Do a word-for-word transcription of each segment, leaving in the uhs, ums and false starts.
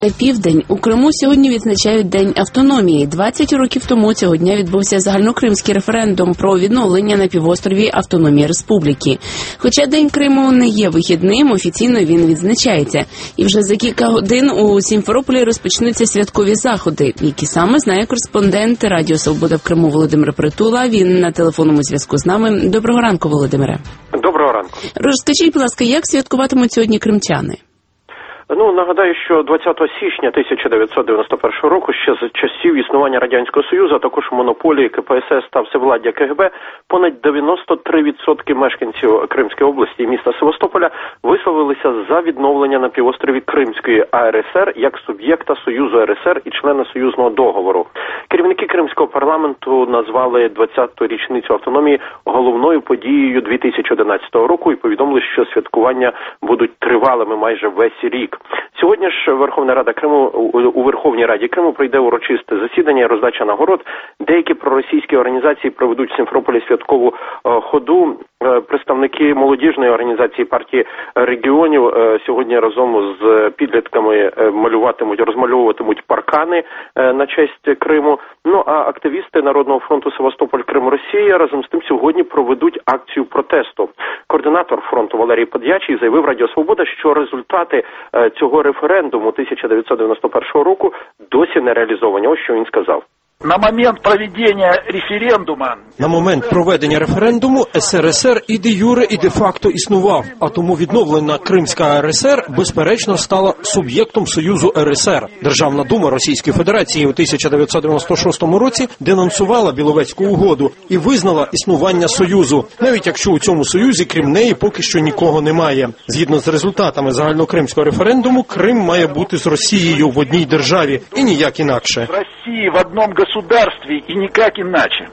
Південь. У Криму сьогодні відзначають День автономії. двадцять років тому цього дня відбувся загальнокримський референдум про відновлення на півострові автономії республіки. Хоча День Криму не є вихідним, офіційно він відзначається. І вже за кілька годин у Сімферополі розпочнуться святкові заходи, які саме знає кореспондент Радіо Свобода в Криму Володимир Притула. Він на телефонному зв'язку з нами. Доброго ранку, Володимире. Доброго ранку. Розкажіть, будь ласка, як святкуватимуть сьогодні кримчани? Ну, нагадаю, що двадцятого січня тисяча дев'ятсот дев'яносто першого року, ще з часів існування Радянського Союзу, а також монополії ка пе ес ес та всевладдя ка ге бе, понад дев'яносто три відсотки мешканців Кримської області і міста Севастополя висловилися за відновлення на півострові Кримської а ер ес ер як суб'єкта Союзу ер ес ер і члена союзного договору. Керівники Кримського парламенту назвали двадцяту річницю автономії головною подією дві тисячі одинадцятого року і повідомили, що святкування будуть тривалими майже весь рік. Сьогодні ж Верховна Рада Криму, у Верховній Раді Криму пройде урочисте засідання, роздача нагород. Деякі проросійські організації проведуть в Сімферополі святкову ходу. Представники молодіжної організації партії регіонів сьогодні разом з підлітками малюватимуть, розмальовуватимуть паркани на честь Криму. Ну а активісти Народного фронту Севастополь Крим Росія разом з тим сьогодні проведуть акцію протесту. Координатор фронту Валерій Под'ячий заявив Радіо Свобода, що результати цього референдуму тисяча дев'ятсот дев'яносто першого року досі не реалізовані. Ось що він сказав. На момент проведення референдуму на момент проведення референдуму ес ер ес ер і де юре, і де факто існував, а тому відновлена Кримська а ер ес ер безперечно стала суб'єктом Союзу ер ес ер. Державна дума Російської Федерації у тисяча дев'ятсот дев'яносто шостому році денонсувала Біловецьку угоду і визнала існування Союзу, навіть якщо у цьому Союзі крім неї поки що нікого немає. Згідно з результатами загальнокримського референдуму, Крим має бути з Росією в одній державі і ніяк інакше. Росії в одному государстві і ніяк іначе.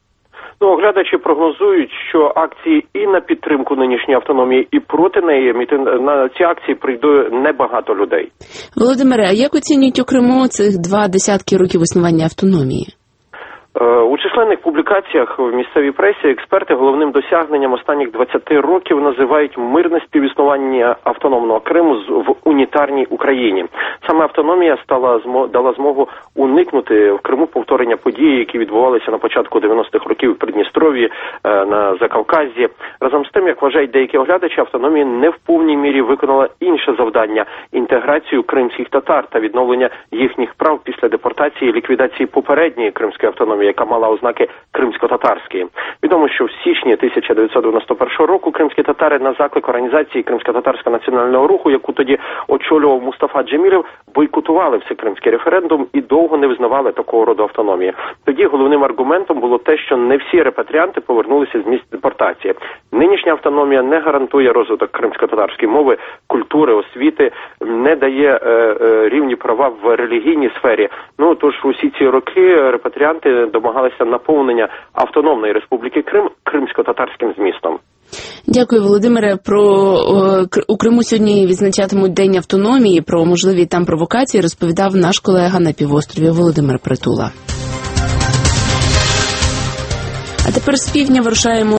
Ну, оглядачі прогнозують, що акції і на підтримку нинішньої автономії, і проти неї, на ці акції прийде небагато людей. Володимире, а як оцінюють у Криму цих два десятки років існування автономії? У численних публікаціях в місцевій пресі експерти головним досягненням останніх двадцяти років називають мирне співіснування автономного Криму в унітарній Україні. Саме автономія стала дала змогу уникнути в Криму повторення подій, які відбувалися на початку дев'яностих років в Придністров'ї, на Закавказі. Разом з тим, як вважають деякі оглядачі, автономія не в повній мірі виконала інше завдання – інтеграцію кримських татар та відновлення їхніх прав після депортації і ліквідації попередньої кримської автономії, яка мала ознаки кримсько-татарської. Відомо, що в січні тисяча дев'ятсот дев'яносто першого року кримські татари на заклик організації Кримсько-татарського національного руху, яку тоді очолював Мустафа Джемілєв, бойкотували всекримський референдум і довго не визнавали такого роду автономії. Тоді головним аргументом було те, що не всі репатріанти повернулися з місць депортації. Нинішня автономія не гарантує розвиток кримсько-татарської мови, культури, освіти, не дає е, е, рівні права в релігійній сфері. Ну, тож усі ці роки репатріанти домагалися наповнення автономної республіки Крим кримсько-татарським змістом. Дякую, Володимире. Про о, у Криму сьогодні відзначатимуть День автономії. Про можливі там провокації розповідав наш колега на півострові Володимир Притула. А тепер з півдня вирушаємо